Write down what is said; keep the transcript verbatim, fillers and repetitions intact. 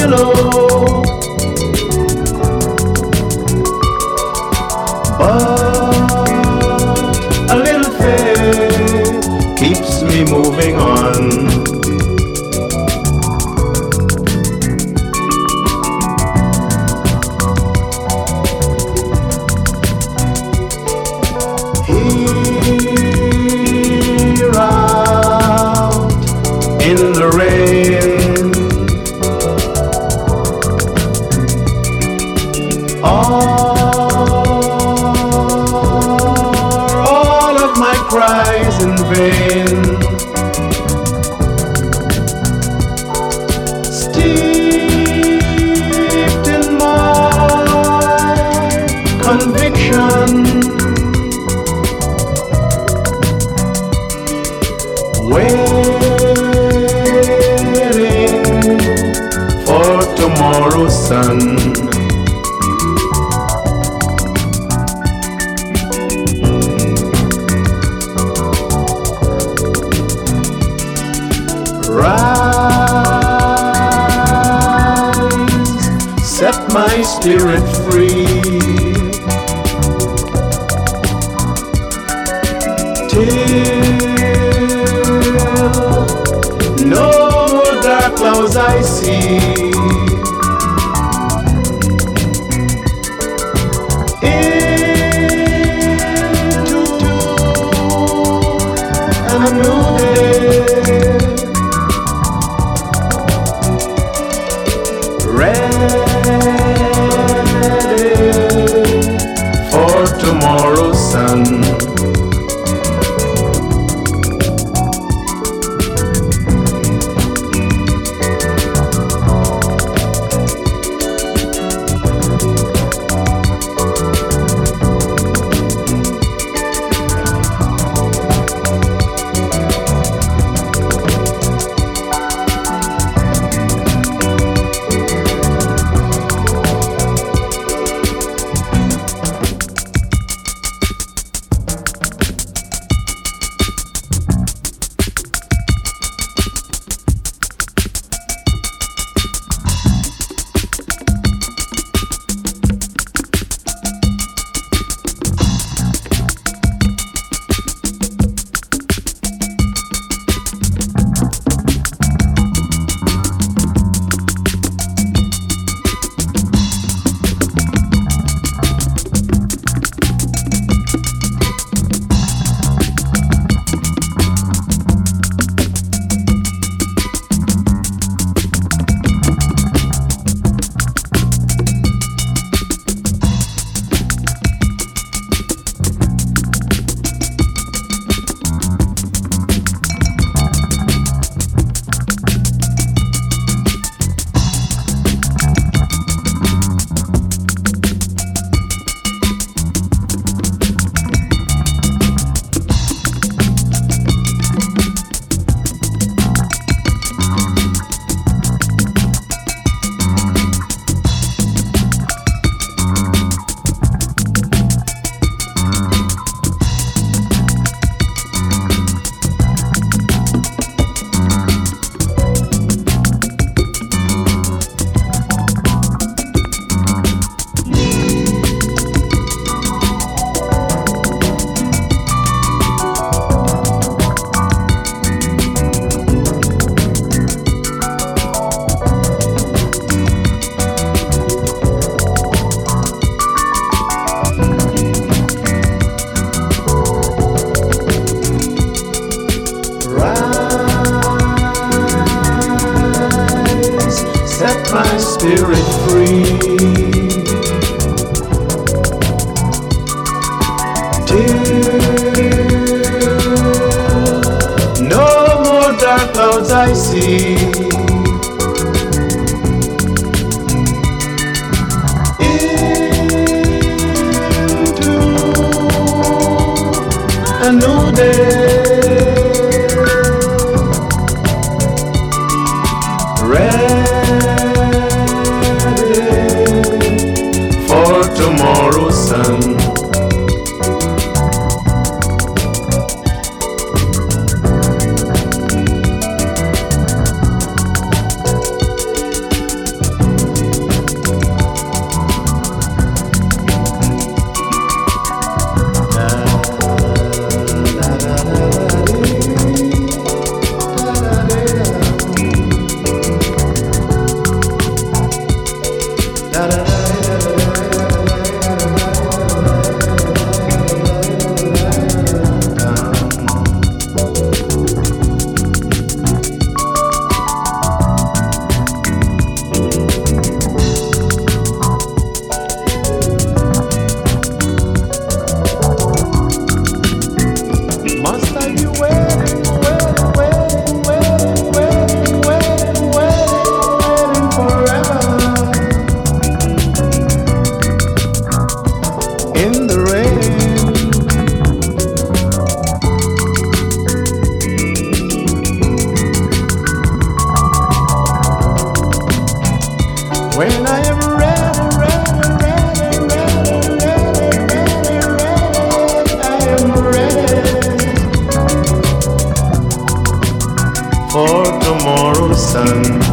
know. But a little faith keeps me moving on. Here out in the rain, are all of my cries in vain? Steeped in my conviction, waiting for tomorrow's sun. Rise, set my spirit free, till no more dark clouds I see. Into a new day, ready for tomorrow's sun. My spirit free, till no more dark clouds I see. Into a new day, ready for tomorrow's sun. Must I be waiting, waiting, waiting, waiting, waiting, waiting, waiting, waiting forever in the rain? When I am ready, ready, ready, ready, ready, ready, ready, I am ready for tomorrow's sun.